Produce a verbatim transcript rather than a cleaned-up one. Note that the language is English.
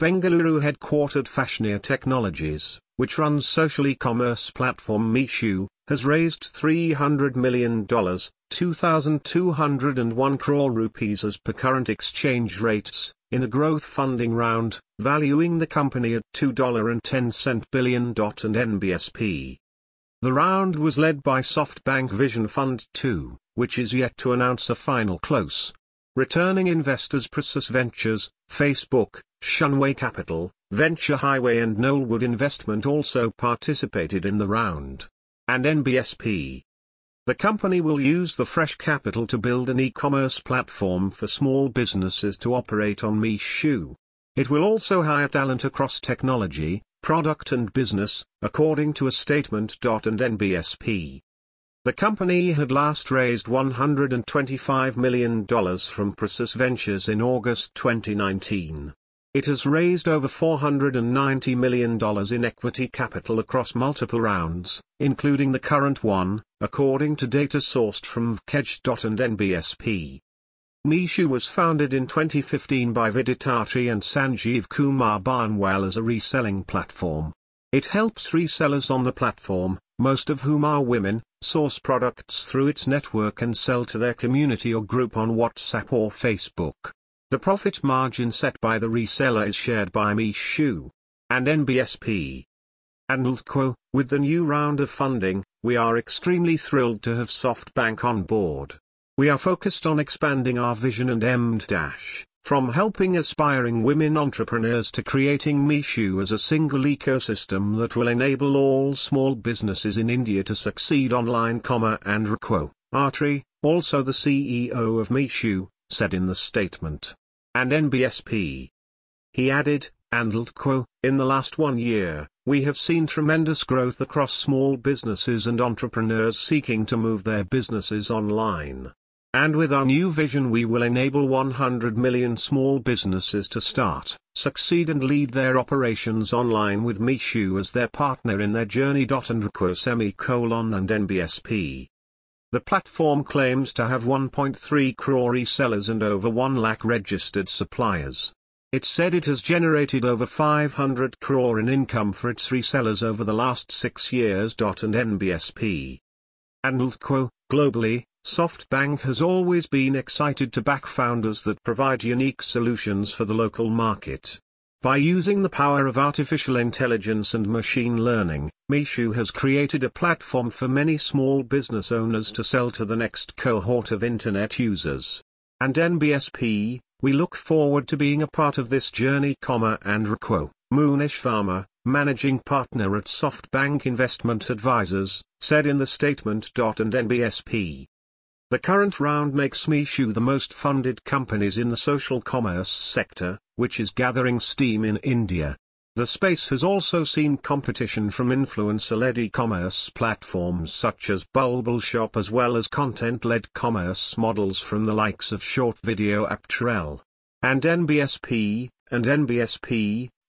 Bengaluru-headquartered Fashionare Technologies, which runs social e-commerce platform Meesho, has raised three hundred million dollars, two thousand two hundred one crore rupees as per current exchange rates, in a growth funding round, valuing the company at two dollars and ten cents billion. And N B S P. The round was led by SoftBank Vision Fund two, which is yet to announce a final close. Returning investors Prosus Ventures, Facebook, Shunway Capital, Venture Highway and Knollwood Investment also participated in the round. And N B S P. The company will use the fresh capital to build an e-commerce platform for small businesses to operate on Meesho. It will also hire talent across technology, product and business, according to a statement. And N B S P. The company had last raised one hundred twenty-five million dollars from Prosus Ventures in August twenty nineteen. It has raised over four hundred ninety million dollars in equity capital across multiple rounds, including the current one, according to data sourced from Vkej. And N B S P. Meesho was founded in twenty fifteen by Vidyarthi and Sanjeev Kumar Barnwal as a reselling platform. It helps resellers on the platform, most of whom are women, source products through its network and sell to their community or group on WhatsApp or Facebook. The profit margin set by the reseller is shared by Meesho. And N B S P. Andalco, with the new round of funding, we are extremely thrilled to have SoftBank on board. We are focused on expanding our vision and aimed dash, from helping aspiring women entrepreneurs to creating Meesho as a single ecosystem that will enable all small businesses in India to succeed online. And Rako Artri, also the C E O of Meesho, said in the statement. And N B S P. He added, Andalco, in the last one year, we have seen tremendous growth across small businesses and entrepreneurs seeking to move their businesses online. And with our new vision we will enable one hundred million small businesses to start, succeed and lead their operations online with Meesho as their partner in their journey. And Rako semicolon and N B S P. The platform claims to have one point three crore resellers and over one lakh registered suppliers. It said it has generated over five hundred crore in income for its resellers over the last six years. And N B S P. Andalco, globally, SoftBank has always been excited to back founders that provide unique solutions for the local market. By using the power of artificial intelligence and machine learning, Meesho has created a platform for many small business owners to sell to the next cohort of internet users. And N B S P, we look forward to being a part of this journey. And Rako, Munish Varma, managing partner at SoftBank Investment Advisors, said in the statement. And N B S P. The current round makes Meesho the most funded companies in the social commerce sector, which is gathering steam in India. The space has also seen competition from influencer-led e-commerce platforms such as BulbulShop as well as content-led commerce models from the likes of short video app Trell. And N B S P, and N B S P,